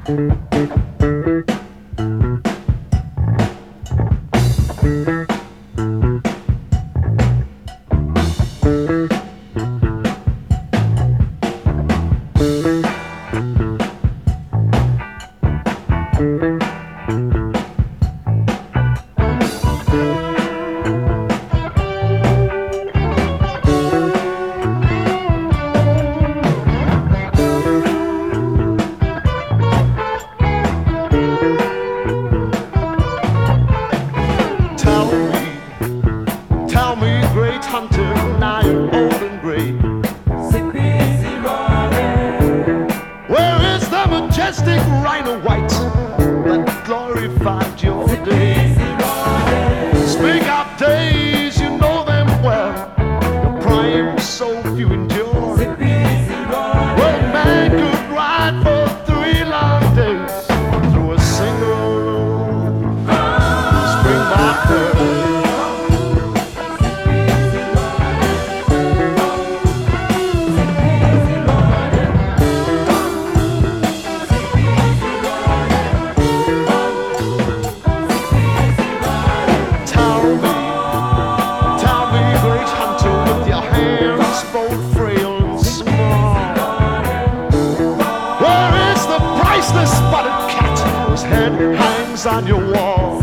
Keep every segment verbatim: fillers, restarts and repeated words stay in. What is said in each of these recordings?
Hunter, now you're old and gray. Where is the majestic rhino white that glorified your day? Speak of days, you know them well. The prime so few endure. Well, man could ride for three long days through a single spring marker. The spotted cat whose head hangs on your wall.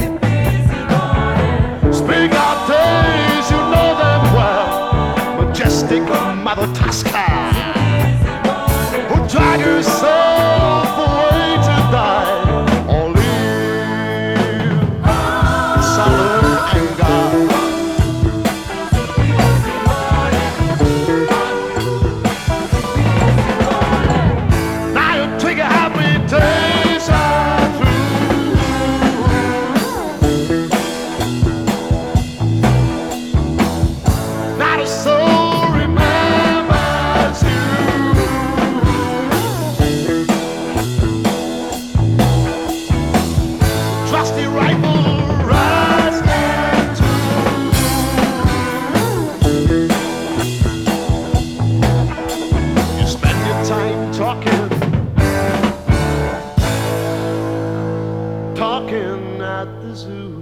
Speak of days, you know them well. Majestic Mother Tosca, who drag herself away to die, or live in silent anger. Now you take a happy days are through. Not a soul remembers you. Trusty rifle rides and you spend your time talking talking at the zoo.